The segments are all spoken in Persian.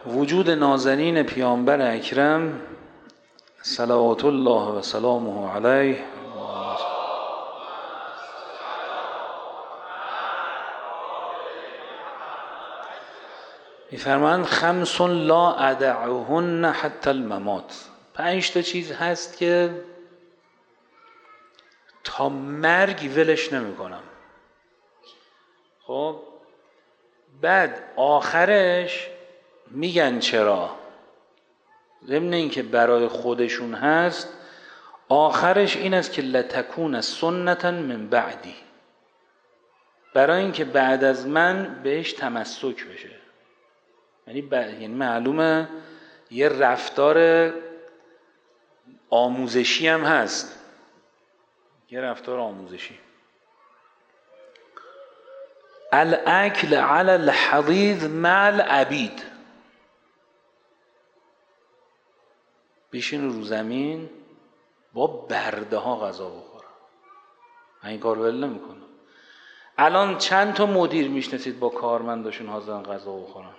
وجود نازنین پیامبر اکرم صلوات الله و سلامه علیه می‌فرمایند خمس لا ادعهن حتی الممات. 5 تا چیز هست که تا مرگ ولش نمی کنم. خب بعد آخرش میگن چرا؟ ضمن این که برای خودشون هست، آخرش این است که لتکون سنتا من بعدی، برای اینکه بعد از من بهش تمسک بشه. یعنی معلومه یه رفتار آموزشی هم هست، یه رفتار آموزشی. الاکل علی الحضیض مع العبید، بشین رو زمین با برده ها غذا بخورم. من این کار ول نمیکنم. الان چند تا مدیر میشناسید با کارمنداشون حاضرن غذا بخورن؟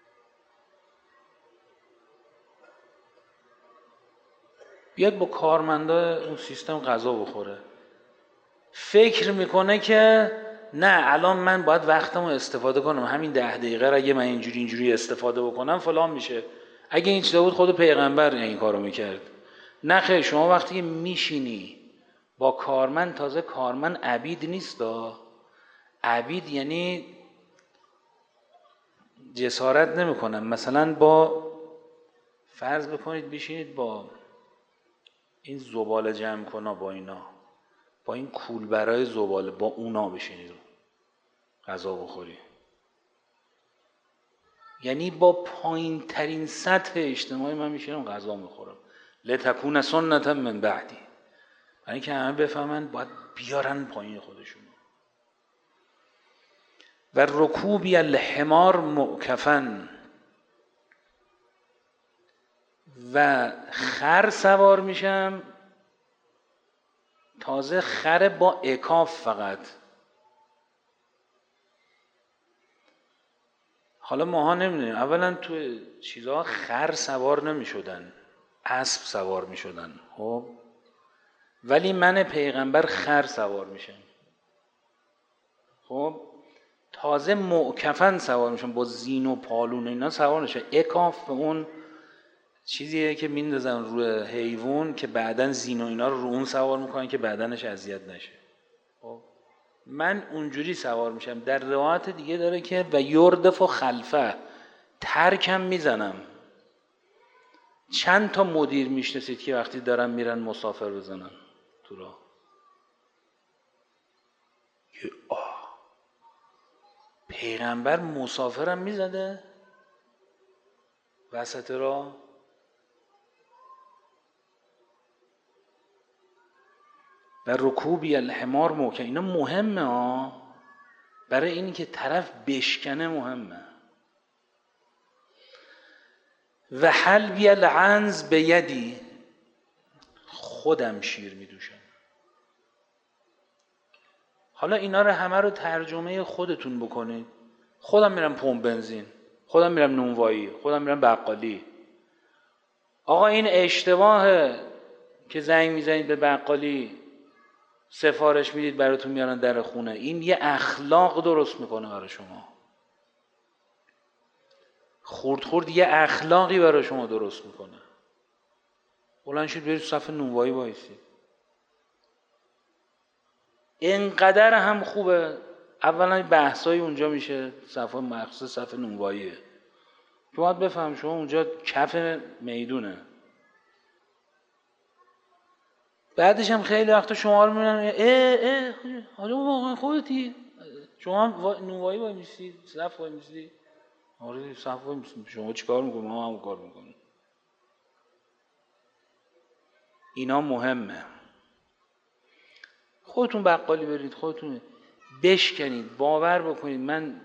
بیاد با کارمندا اون سیستم غذا بخوره، فکر میکنه که نه الان من باید وقتمو استفاده کنم، همین 10 دقیقه را اگه من اینجوری استفاده بکنم فلان میشه. اگه این چیزا بود خود پیغمبر این کارو میکرد. نه خیر، شما وقتی میشینی با کارمند، تازه کارمند عبید نیست. عبید یعنی جسارت نمیکنن. مثلا با فرض بکنید بشینید با این زباله جمع کنا، با اینا، با این کولبرای زباله، با اونا بشینید غذا بخوری، یعنی با پایین ترین سطح اجتماعی من میشینم غذا میخورم. لتکون سنتا من بعدی، برای اینکه همه بفهمن باید بیارن پایین خودشون. و رکوبی الحمار معکفن، و خر سوار میشم، تازه خر با عکاف فقط. حالا ماها نمیدونیم، اولا تو چیزها خر سوار نمیشدن، اسب سوار میشدن. خب ولی من پیغمبر خر سوار میشم. خب تازه معکفن سوار میشم، با زین و پالون اینا سوار میشم. عکاف به اون چیزیه که میندازن روی حیوان که بعدن زین و اینا رو اون سوار میکنن که بدنش اذیت نشه. خب من اونجوری سوار میشم. در روایت دیگه داره که و یردف و خلفه، ترکم میزنم. چند تا مدیر میشناسید که وقتی دارن میرن مسافر بزنن تو راه؟ پیغمبر مسافرم میزده وسط راه؟ و رکوبی الحمار موکه، اینا مهمه برای اینی که طرف بشکنه مهمه. و حلبی العنز به یدی، خودم شیر میدوشم. حالا اینا رو همه رو ترجمه خودتون بکنید. خودم میرم پمپ بنزین، خودم میرم نونوایی، خودم میرم بقالی. آقا این اشتباهه که زنگ میزنید به بقالی، سفارش میدید براتون میارن در خونه. این یه اخلاق درست میکنه برای شما، خورد یه اخلاقی برای شما درست میکنه. بلند شید برید صف نونوایی وایسید. اینقدر هم خوبه. اولا بحثای اونجا میشه، صف مخصوص صف نونواییه. شما باید بفهم شما اونجا کف میدونه. بعدش هم خیلی وقتا شما رو میبینن حالا واقعا خودتی؟ شما هم نونوایی وای میسید، صف وای میسید. آره صف وای میسید. شما چیکار میکنید؟ ما هم کار میکنیم. اینا مهمه. خودتون بقالی برید، خودتون بشکنید. باور بکنید من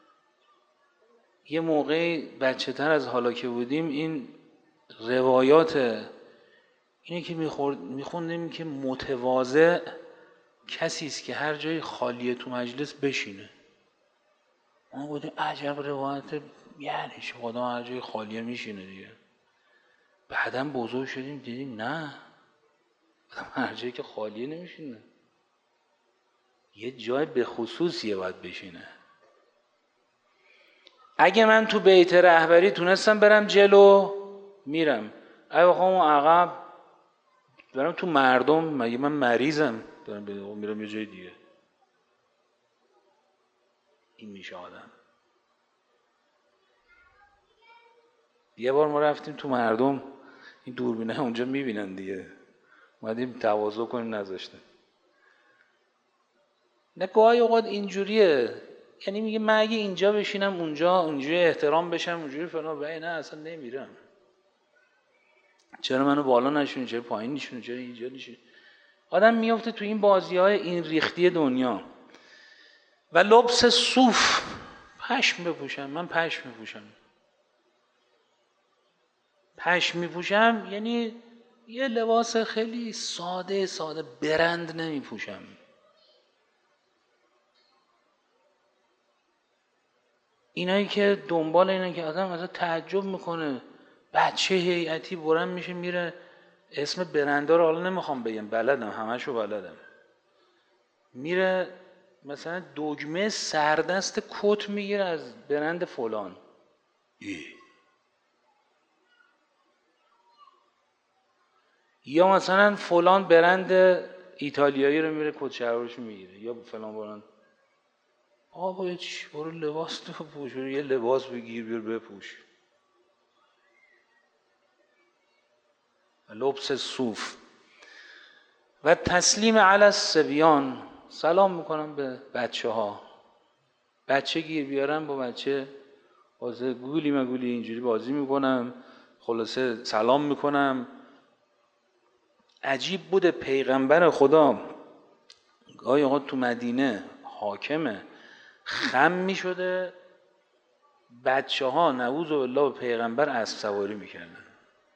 یه موقعی بچه تر از حالا که بودیم، این روایات اینه که میخوندیم که متواضع کسی است که هر جای خالیه تو مجلس بشینه. ما بودیم عجب روایت یعنی چه آدم هر جای خالیه میشینه دیگه. بعدم بزرگ شدیم دیدیم نه، آدم هر جایی که خالیه نمیشینه، یه جای به خصوصیه باید بشینه. اگه من تو بیت رهبری تونستم برم جلو میرم، اگه بخوام عقب برم تو مردم، مگه من مریضم برم میرم یه جای دیگه؟ این میشه آدم. یه بار ما رفتیم تو مردم، این دوربینه اونجا میبینن دیگه، اومدیم تواضع کنیم نذاشتن. نه گاهی اوقات اینجوریه، یعنی میگه من اگه اینجا بشینم اونجا اونجوری احترام بشم اونجوری فلان، نه اصلا نمیرم. چرا منو بالا نشونی، چرا پایین نشونی، چرا اینجا نشونی؟ آدم میفته تو این بازی‌های این ریختی دنیا. و لبس صوف، پشم بپوشم، من پشم میپوشم. پشم میپوشم یعنی یه لباس خیلی ساده برند نمیپوشم. اینایی که دنبال اینه که آدم مثلا تعجب میکنه بچه هیئتی برن میشه میره، اسم برندا رو حالا نمیخوام بگم، بلدم همشو بلدم، میره مثلا دگمه سردست کت میگیره از برند فلان. یا مثلا فلان برند ایتالیایی رو میره کت شلوارش میگیره، یا فلان برند. آقا چی، برو لباس تو پوش، یه لباس بگیر بیار بپوش. لبس صوف. و تسلیم علی الصبیان، سلام میکنم به بچه ها. بچه گیر بیارم با بچه بازه گولی مگولی اینجوری بازی میکنم، خلاصه سلام میکنم. عجیب بوده پیغمبر خدا گاهی اوقات تو مدینه حاکمه خم میشده، بچه ها نعوذ بالله به پیغمبر اسب سواری میکردن.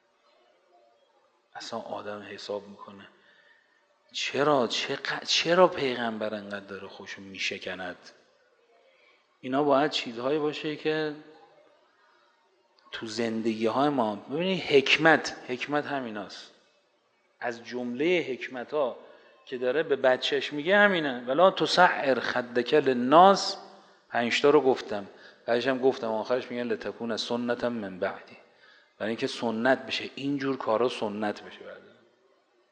اصلا آدم حساب میکنه چرا پیغمبر انقدر داره خوشو میشکند؟ اینا باید چیزهایی باشه که تو زندگی های ما ببینید. حکمت همیناست. از جمله حکمت ها که داره به بچهش میگه همینه، ولا تسعر خدک للناس. 5 تا رو گفتم، بعدش هم گفتم آخرش میگن لتکون سنتا من بعدی، برای اینکه سنت بشه اینجور کارا، سنت بشه بعد.